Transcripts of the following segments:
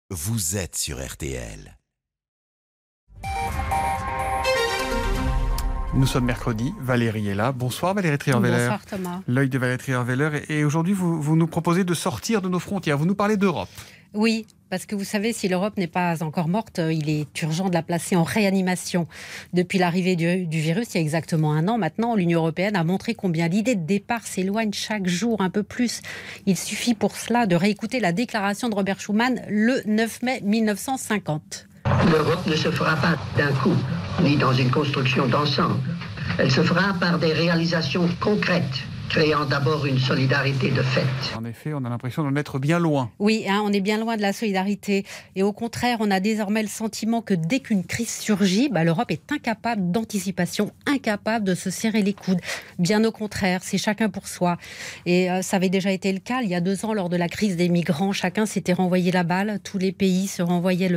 Vous êtes sur RTL. Nous sommes mercredi, Valérie est là. Bonsoir Valérie Trierweiler. Bonsoir Thomas. L'œil de Valérie Trierweiler. Et aujourd'hui, vous nous proposez de sortir de nos frontières. Vous nous parlez d'Europe. Oui, parce que vous savez, si l'Europe n'est pas encore morte, il est urgent de la placer en réanimation. Depuis l'arrivée du virus, il y a exactement 1 an maintenant, l'Union européenne a montré combien l'idée de départ s'éloigne chaque jour un peu plus. Il suffit pour cela de réécouter la déclaration de Robert Schuman le 9 mai 1950. L'Europe ne se fera pas d'un coup, ni dans une construction d'ensemble. Elle se fera par des réalisations concrètes, créant d'abord une solidarité de fait. En effet, on a l'impression d'en être bien loin. Oui, on est bien loin de la solidarité. Et au contraire, on a désormais le sentiment que dès qu'une crise surgit, l'Europe est incapable d'anticipation, incapable de se serrer les coudes. Bien au contraire, c'est chacun pour soi. Et ça avait déjà été le cas il y a 2 ans lors de la crise des migrants. Chacun s'était renvoyé la balle. Tous les pays se renvoyaient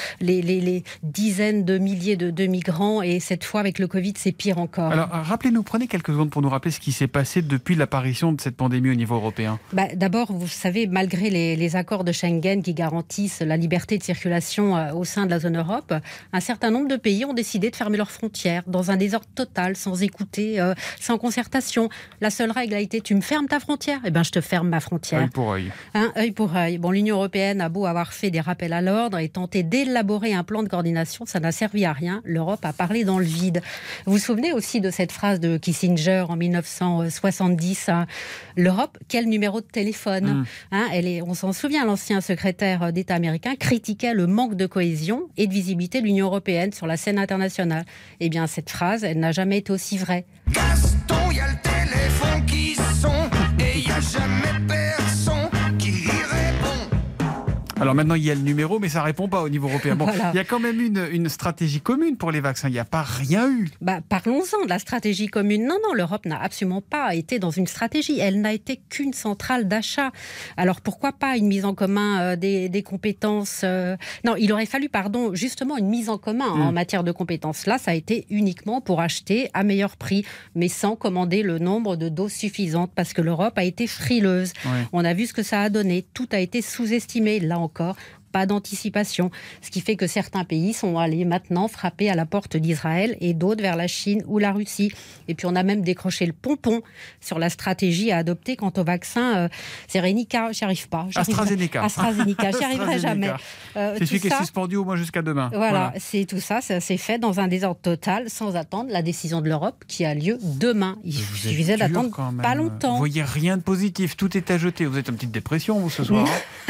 les dizaines de milliers de migrants. Et cette fois, avec le Covid, c'est pire encore. Alors, rappelez-nous, prenez quelques secondes pour nous rappeler ce qui s'est passé depuis l'apparition de cette pandémie au niveau européen. D'abord, vous savez, malgré les accords de Schengen qui garantissent la liberté de circulation au sein de la zone Europe, un certain nombre de pays ont décidé de fermer leurs frontières dans un désordre total, sans écouter, sans concertation. La seule règle a été: tu me fermes ta frontière, je te ferme ma frontière. Œil pour œil. Œil pour œil. Bon, l'Union européenne a beau avoir fait des rappels à l'ordre et tenté d'élaborer un plan de coordination, ça n'a servi à rien. L'Europe a parlé dans le vide. Vous vous souvenez aussi de cette phrase de Kissinger en 1970, l'Europe, quel numéro de téléphone on s'en souvient, l'ancien secrétaire d'État américain critiquait le manque de cohésion et de visibilité de l'Union européenne sur la scène internationale. Eh bien, cette phrase, elle n'a jamais été aussi vraie. Gaston, il y a le téléphone qui sonne et il n'y a jamais personne qui répond. Alors maintenant, il y a le numéro, mais ça ne répond pas au niveau européen. Bon, voilà. Il y a quand même une stratégie commune pour les vaccins. Il n'y a pas rien eu. Parlons-en de la stratégie commune. Non, l'Europe n'a absolument pas été dans une stratégie. Elle n'a été qu'une centrale d'achat. Alors pourquoi pas une mise en commun des compétences Non, il aurait fallu, justement une mise en commun en matière de compétences. Là, ça a été uniquement pour acheter à meilleur prix, mais sans commander le nombre de doses suffisantes, parce que l'Europe a été frileuse. Ouais. On a vu ce que ça a donné. Tout a été sous-estimé. Là encore, pas d'anticipation. Ce qui fait que certains pays sont allés maintenant frapper à la porte d'Israël et d'autres vers la Chine ou la Russie. Et puis on a même décroché le pompon sur la stratégie à adopter quant au vaccin Serenica. J'y arrive pas. AstraZeneca, j'y arriverai jamais. C'est celui qui est suspendu au moins jusqu'à demain. Voilà, c'est tout ça. Ça s'est fait dans un désordre total, sans attendre la décision de l'Europe qui a lieu demain. Il suffisait d'attendre pas longtemps. Vous voyez rien de positif, tout est à jeter. Vous êtes en petite dépression, vous, ce soir.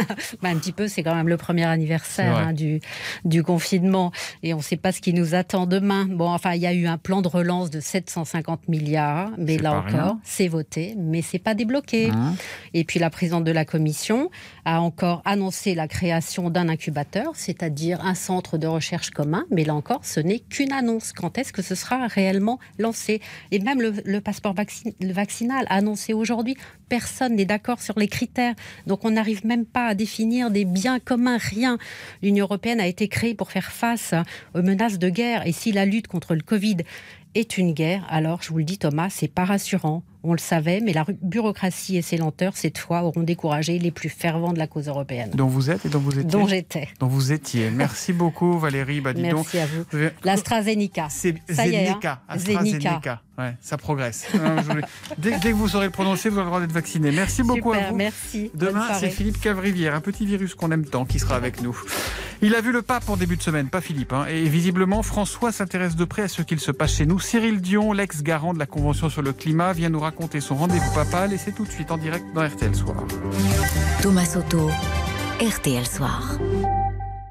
Un petit peu, c'est quand même le premier anniversaire du confinement et on ne sait pas ce qui nous attend demain. Il y a eu un plan de relance de 750 milliards, mais là encore, c'est voté, mais c'est pas débloqué. Et puis la présidente de la Commission a encore annoncé la création d'un incubateur, c'est-à-dire un centre de recherche commun, mais là encore, ce n'est qu'une annonce. Quand est-ce que ce sera réellement lancé? Et même le passeport vaccinal annoncé aujourd'hui, personne n'est d'accord sur les critères. Donc on n'arrive même pas à définir des biens communs, rien. L'Union européenne a été créée pour faire face aux menaces de guerre. Et si la lutte contre le Covid est une guerre, alors, je vous le dis Thomas, c'est pas rassurant. On le savait, mais la bureaucratie et ses lenteurs, cette fois, auront découragé les plus fervents de la cause européenne. Dont vous êtes et dont vous étiez. Dont j'étais. Dont vous étiez. Merci beaucoup Valérie. Merci à vous. L'AstraZeneca. C'est ça y est, AstraZeneca. Ouais, ça progresse. Dès que vous saurez le prononcer, vous aurez le droit d'être vacciné. Merci beaucoup à vous. Merci. Demain, c'est Philippe Cavrivière, un petit virus qu'on aime tant, qui sera avec nous. Il a vu le pape en début de semaine, pas Philippe. Et visiblement, François s'intéresse de près à ce qu'il se passe chez nous. Cyril Dion, l'ex-garant de la Convention sur le climat, vient nous raconter son rendez-vous papal et c'est tout de suite en direct dans RTL Soir. Thomas Soto, RTL Soir.